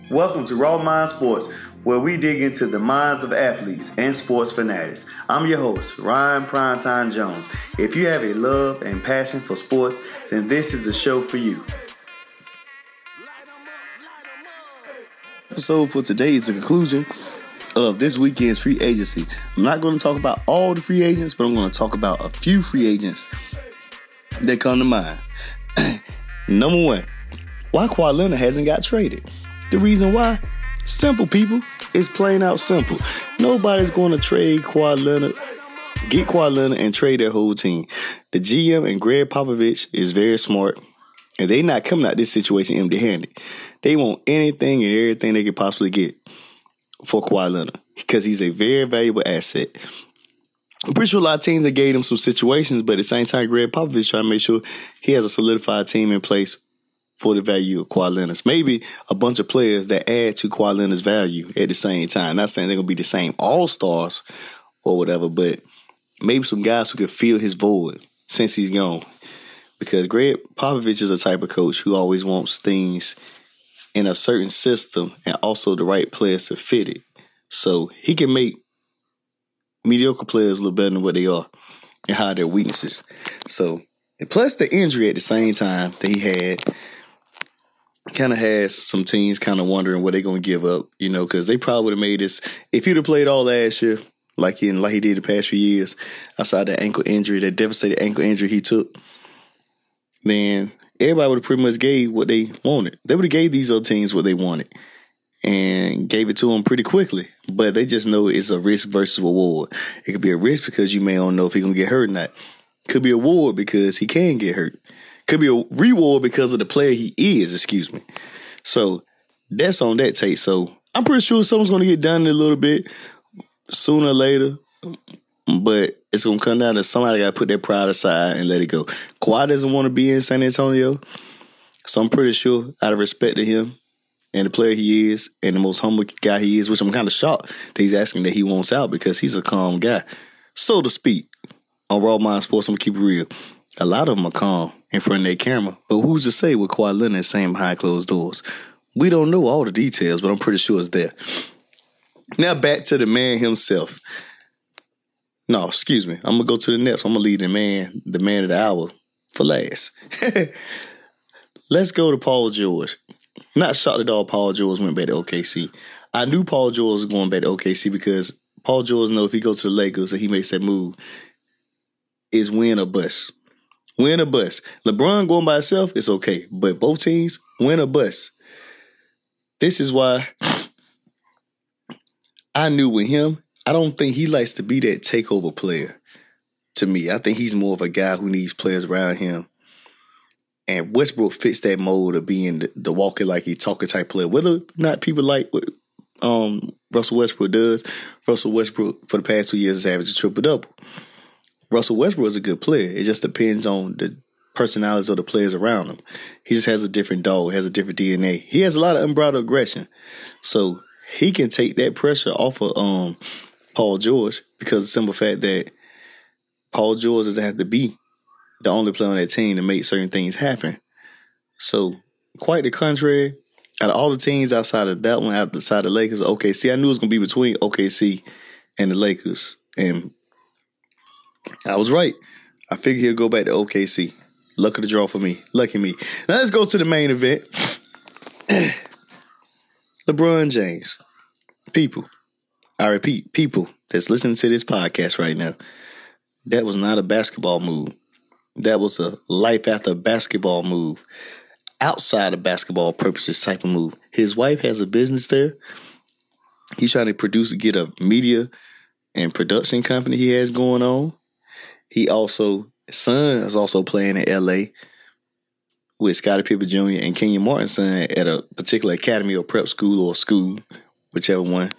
Welcome to Raw Mind Sports, where we dig into the minds of athletes and sports fanatics. I'm your host, Ryan Primetime Jones. If you have a love and passion for sports, then this is the show for you. Episode for today is the conclusion of this weekend's free agency. I'm not going to talk about all the free agents, but I'm going to talk about a few free agents that come to mind. Number one, why Kawhi Leonard hasn't got traded. The reason why? Simple, people. It's plain out simple. Nobody's going to trade Kawhi Leonard, get Kawhi Leonard and trade their whole team. The GM and Greg Popovich is very smart, and they not coming out this situation empty-handed. They want anything and everything they could possibly get for Kawhi Leonard because he's a very valuable asset. I'm pretty sure a lot of teams that gave him some situations, but at the same time, Greg Popovich trying to make sure he has a solidified team in place for the value of Kawhi Leonard. Maybe a bunch of players that add to Kawhi Leonard's value at the same time. Not saying they're going to be the same all-stars or whatever, but maybe some guys who could fill his void since he's gone. Because Greg Popovich is a type of coach who always wants things in a certain system and also the right players to fit it. So he can make mediocre players a little better than what they are and hide their weaknesses. So, and plus the injury at the same time that he had kind of has some teams kind of wondering what they're going to give up, you know, because they probably would have made this, if he'd have played all last year, like he did the past few years, outside that ankle injury, that devastating ankle injury he took, then everybody would have pretty much gave what they wanted. They would have gave these other teams what they wanted and gave it to them pretty quickly. But they just know it's a risk versus reward. It could be a risk because you may not know if he's going to get hurt or not. Could be a reward because he can get hurt. Could be a reward because of the player he is, So that's on that tape. So I'm pretty sure something's going to get done in a little bit sooner or later. But it's going to come down to somebody got to put their pride aside and let it go. Kawhi doesn't want to be in San Antonio. So I'm pretty sure, out of respect to him and the player he is and the most humble guy he is, which I'm kind of shocked that he's asking that he wants out because he's a calm guy, so to speak. On Raw Mind Sports, I'm going to keep it real. A lot of them are calm in front of their camera. But who's to say with Kawhi Leonard saying behind closed doors? We don't know all the details, but I'm pretty sure it's there. Now back to the man himself. No, excuse me. I'm going to go to the next. I'm going to leave the man of the hour for last. Let's go to Paul George. Not shocked at all Paul George went back to OKC. I knew Paul George was going back to OKC because Paul George knows if he goes to the Lakers and he makes that move, is win or bust. Win or bust. LeBron going by himself, it's okay. But both teams, win or bust. This is why I knew with him, I don't think he likes to be that takeover player to me. I think he's more of a guy who needs players around him. And Westbrook fits that mold of being the walking like he talking type player. Whether or not people like what Russell Westbrook does, Russell Westbrook for the past 2 years has averaged a triple-double. Russell Westbrook is a good player. It just depends on the personalities of the players around him. He just has a different dog, has a different DNA. He has a lot of unbridled aggression. So he can take that pressure off of Paul George because of the simple fact that Paul George doesn't have to be the only player on that team to make certain things happen. So quite the contrary, out of all the teams outside of that one, outside the Lakers, OKC, I knew it was going to be between OKC and the Lakers. And I was right. I figured he'll go back to OKC. Luck of the draw for me. Lucky me. Now let's go to the main event. LeBron James. People. I repeat, people that's listening to this podcast right now. That was not a basketball move. That was a life after basketball move. Outside of basketball purposes type of move. His wife has a business there. He's trying to get a media and production company he has going on. His son is also playing in L.A. with Scottie Pippen Jr. and Kenyon Martin's son at a particular academy or prep school or school, whichever one.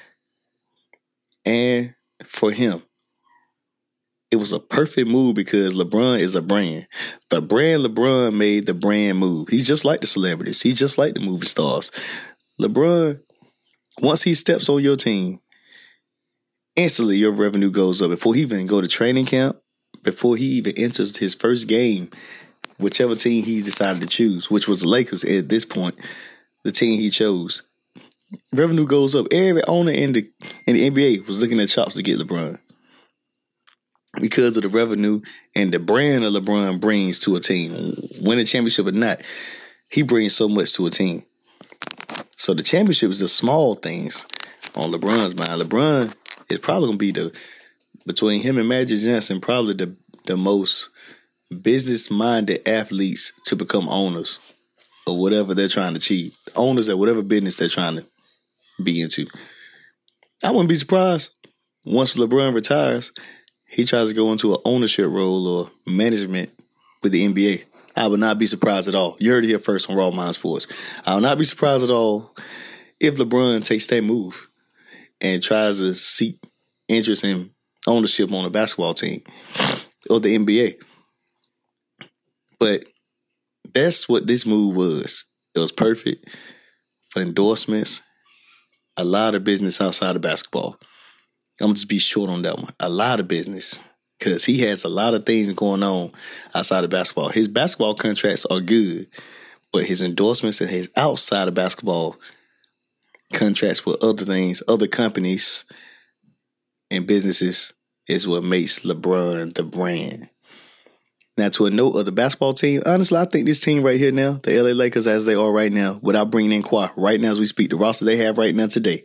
And for him, it was a perfect move because LeBron is a brand. The brand LeBron made the brand move. He's just like the celebrities. He's just like the movie stars. LeBron, once he steps on your team, instantly your revenue goes up. Before he even go to training camp, before he even enters his first game, whichever team he decided to choose, which was the Lakers at this point, the team he chose, Revenue goes up. Every owner in the NBA was looking at chops to get LeBron because of the revenue and the brand that LeBron brings to a team. Win a championship or not, he brings so much to a team. So the championship is the small things on LeBron's mind. LeBron is probably going to be between him and Magic Johnson, probably the most business-minded athletes to become owners of whatever they're trying to achieve. Owners at whatever business they're trying to be into. I wouldn't be surprised once LeBron retires, he tries to go into an ownership role or management with the NBA. I would not be surprised at all. You heard it here first on Raw Mind Sports. I would not be surprised at all if LeBron takes that move and tries to seek interest in ownership on a basketball team or the NBA. But that's what this move was. It was perfect for endorsements, a lot of business outside of basketball. I'm going to just be short on that one. A lot of business. Because he has a lot of things going on outside of basketball. His basketball contracts are good, but his endorsements and his outside of basketball contracts with other things, other companies and businesses is what makes LeBron the brand. Now, to a note of the basketball team, honestly, I think this team right here now, the LA Lakers as they are right now, without bringing in Kawhi, right now as we speak, the roster they have right now today.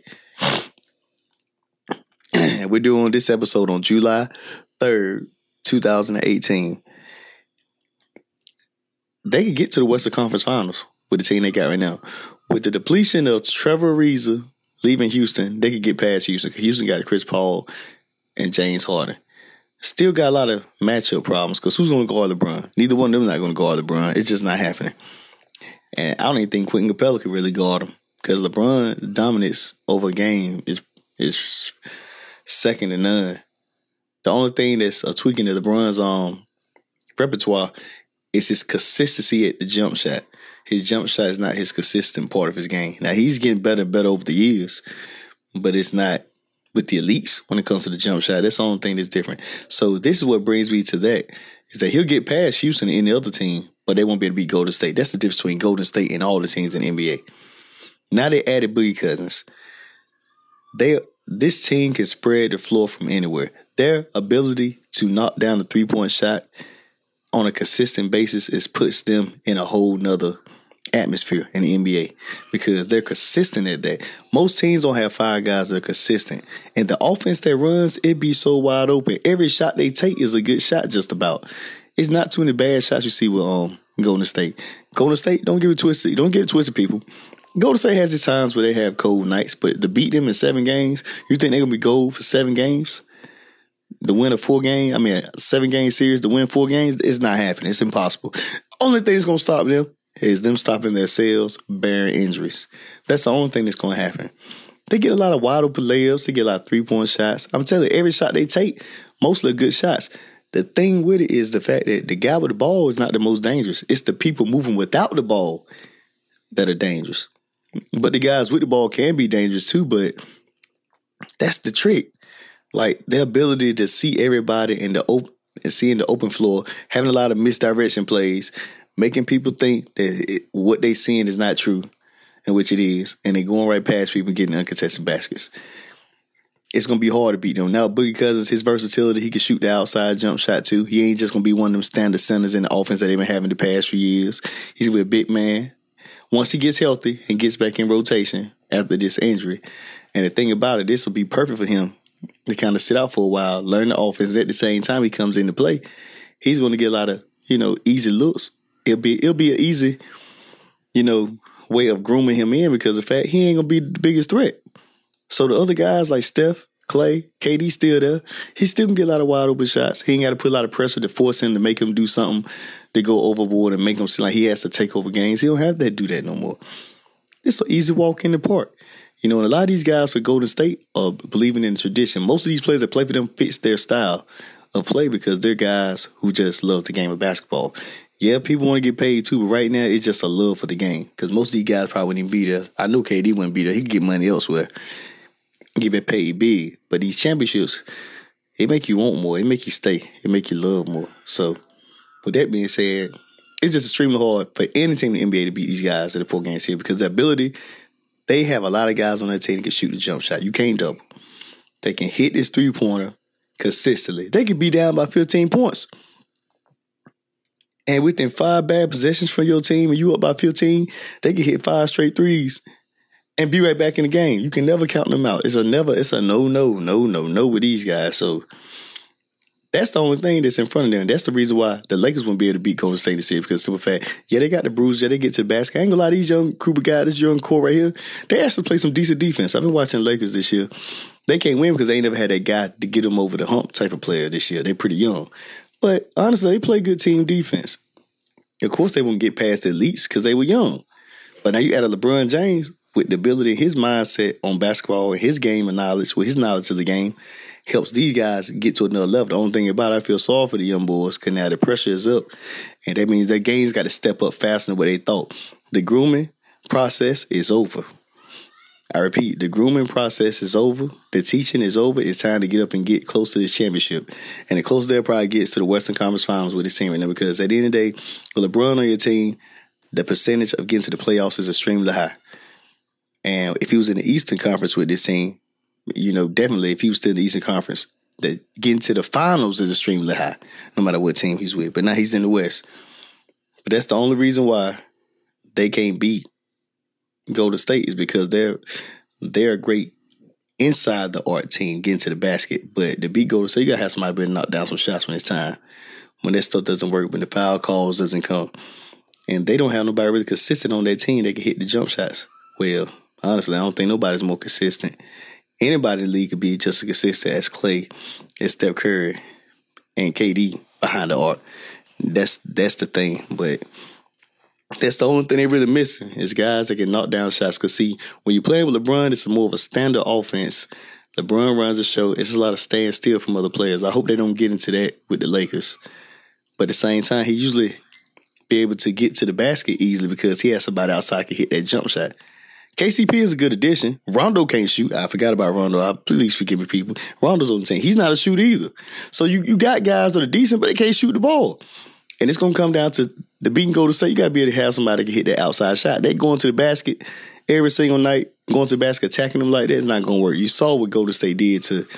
And we're doing this episode on July 3rd, 2018. They could get to the Western Conference Finals with the team they got right now. With the depletion of Trevor Ariza leaving Houston, they could get past Houston. Houston got Chris Paul and James Harden. Still got a lot of matchup problems because who's going to guard LeBron? Neither one of them not going to guard LeBron. It's just not happening. And I don't even think Quentin Capella could really guard him because LeBron's dominance over a game is second to none. The only thing that's tweaking to LeBron's repertoire is his consistency at the jump shot. His jump shot is not his consistent part of his game. Now, he's getting better and better over the years, but it's not with the elites when it comes to the jump shot. That's the only thing that's different. So this is what brings me to that, is that he'll get past Houston and any other team, but they won't be able to beat Golden State. That's the difference between Golden State and all the teams in the NBA. Now they added Boogie Cousins. This team can spread the floor from anywhere. Their ability to knock down the three-point shot on a consistent basis puts them in a whole nother atmosphere in the NBA because they're consistent at that. Most teams don't have five guys that are consistent. And the offense that runs, it be so wide open. Every shot they take is a good shot just about. It's not too many bad shots you see with Golden State. Golden State, don't get it twisted. Don't get it twisted, people. Golden State has its times where they have cold nights, but to beat them in 7 games, you think they're going to be gold for 7 games? To win a 7-game series, to win 4 games, it's not happening. It's impossible. Only thing that's going to stop them is them stopping their sales, bearing injuries. That's the only thing that's going to happen. They get a lot of wide open layups. They get a lot of 3-point shots. I'm telling you, every shot they take, mostly good shots. The thing with it is the fact that the guy with the ball is not the most dangerous. It's the people moving without the ball that are dangerous. But the guys with the ball can be dangerous too, but that's the trick. Like the ability to see everybody in the open floor, having a lot of misdirection plays, making people think that what they seeing is not true, in which it is, and they going right past people getting uncontested baskets. It's going to be hard to beat them. Now, Boogie Cousins, his versatility, he can shoot the outside jump shot too. He ain't just going to be one of them standard centers in the offense that they've been having the past few years. He's going to be a big man. Once he gets healthy and gets back in rotation after this injury, and the thing about it, this will be perfect for him to kind of sit out for a while, learn the offense. At the same time he comes into play, he's going to get a lot of, easy looks. It'll be an easy, way of grooming him in because of the fact he ain't going to be the biggest threat. So the other guys like Steph, Clay, KD still there. He still can get a lot of wide open shots. He ain't got to put a lot of pressure to force him to make him do something to go overboard and make him seem like he has to take over games. He don't have to do that no more. It's an easy walk in the park. And a lot of these guys for Golden State are believing in the tradition. Most of these players that play for them fits their style of play because they're guys who just love the game of basketball. Yeah, people want to get paid too, but right now it's just a love for the game because most of these guys probably wouldn't even be there. I know KD wouldn't be there. He could get money elsewhere. He get paid big. But these championships, it make you want more. It make you stay. It make you love more. So with that being said, it's just extremely hard for any team in the NBA to beat these guys in the 4-game series because the ability They have a lot of guys on their team that can shoot the jump shot. You can't double. They can hit this three-pointer consistently. They could be down by 15 points. And within 5 bad possessions from your team and you up by 15, they can hit 5 straight threes and be right back in the game. You can never count them out. It's a no with these guys. So that's the only thing that's in front of them. That's the reason why the Lakers won't be able to beat Golden State this year, because simple fact, yeah, they got the bruise, yeah, they get to the basket. I ain't gonna lie, these young group of guys, this young core right here, they actually play some decent defense. I've been watching the Lakers this year. They can't win because they ain't never had that guy to get them over the hump type of player this year. They're pretty young. But honestly, they play good team defense. Of course, they won't get past the elites because they were young. But now you add a LeBron James with the ability, his mindset on basketball, his game of knowledge, with his knowledge of the game, helps these guys get to another level. The only thing about it, I feel sorry for the young boys because now the pressure is up. And that means their game's got to step up faster than what they thought. The grooming process is over. I repeat, the grooming process is over. The teaching is over. It's time to get up and get close to this championship. And the closer they'll probably get to the Western Conference Finals with this team right now, because at the end of the day, with LeBron on your team, the percentage of getting to the playoffs is extremely high. And if he was in the Eastern Conference with this team, you know, definitely if he was still in the Eastern Conference, that getting to the finals is extremely high, no matter what team he's with. But now he's in the West. But that's the only reason why they can't beat Golden State, is because they're a great inside the arc team getting to the basket. But to beat Golden State, you got to have somebody better knock down some shots when it's time. When that stuff doesn't work, when the foul calls doesn't come. And they don't have nobody really consistent on their team that can hit the jump shots. Well, honestly, I don't think nobody's more consistent. Anybody in the league could be just as consistent as Clay, as Steph Curry, and KD behind the arc. That's the thing. But that's the only thing they're really missing is guys that can knock down shots. Because, see, when you're playing with LeBron, it's more of a standard offense. LeBron runs the show. It's a lot of stand still from other players. I hope they don't get into that with the Lakers. But at the same time, he usually be able to get to the basket easily because he has somebody outside that can hit that jump shot. KCP is a good addition. Rondo can't shoot. I forgot about Rondo. Please forgive me, people. Rondo's on the team. He's not a shooter either. So you got guys that are decent, but they can't shoot the ball. And it's going to come down to the beating Golden State. You got to be able to have somebody that can hit that outside shot. They going to the basket every single night, going to the basket, attacking them like that is not going to work. You saw what Golden State did to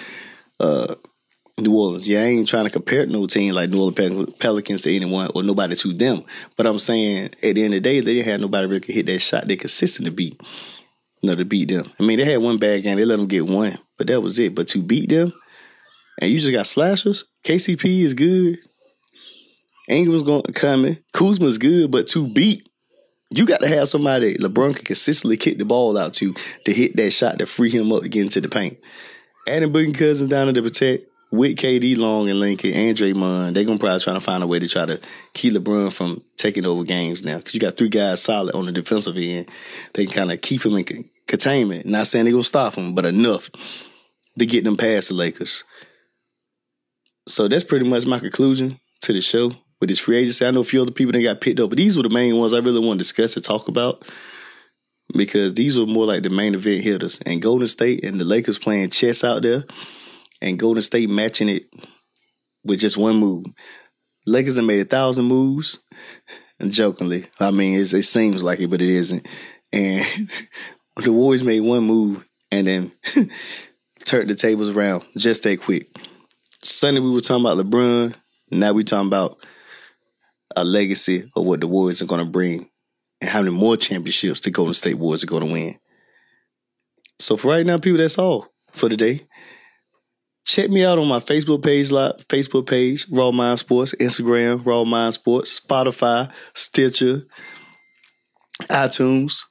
New Orleans. Yeah, I ain't trying to compare no team like New Orleans Pelicans to anyone or nobody to them. But I'm saying at the end of the day, they didn't have nobody really could hit that shot they consistent to beat. To beat them. I mean, they had one bad game. They let them get one, but that was it. But to beat them, and you just got slashers, KCP is good. Ingram's coming. Kuzma is good, but to beat, you got to have somebody LeBron can consistently kick the ball out to hit that shot to free him up to get into the paint. Adding Boogie Cousins down to protect with KD Long and Lincoln and Draymond, they're going to probably try to find a way to try to keep LeBron from taking over games now. Because you got 3 guys solid on the defensive end. They can kind of keep him in containment. Not saying they're going to stop him, but enough to get them past the Lakers. So that's pretty much my conclusion to the show with this free agency. I know a few other people that got picked up, but these were the main ones I really want to discuss and talk about. Because these were more like the main event hitters. And Golden State and the Lakers playing chess out there. And Golden State matching it with just one move. Lakers have made 1,000 moves. And jokingly, I mean, it seems like it, but it isn't. And the Warriors made one move and then turned the tables around just that quick. Sunday we were talking about LeBron. Now we talking about a legacy of what the Warriors are going to bring and how many more championships the Golden State Warriors are going to win. So for right now, people, that's all for today. Check me out on my Facebook page, Raw Mind Sports, Instagram, Raw Mind Sports, Spotify, Stitcher, iTunes.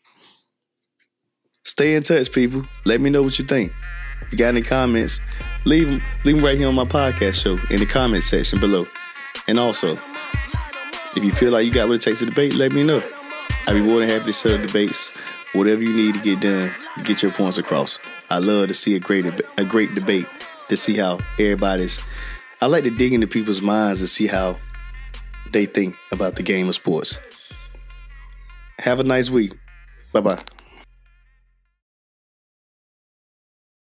Stay in touch, people. Let me know what you think. If you got any comments, leave them right here on my podcast show in the comment section below. And also, if you feel like you got what it takes to debate, let me know. I'd be more than happy to set up debates, whatever you need to get done to get your points across. I love to see a great debate. To see how I like to dig into people's minds to see how they think about the game of sports. Have a nice week. Bye-bye.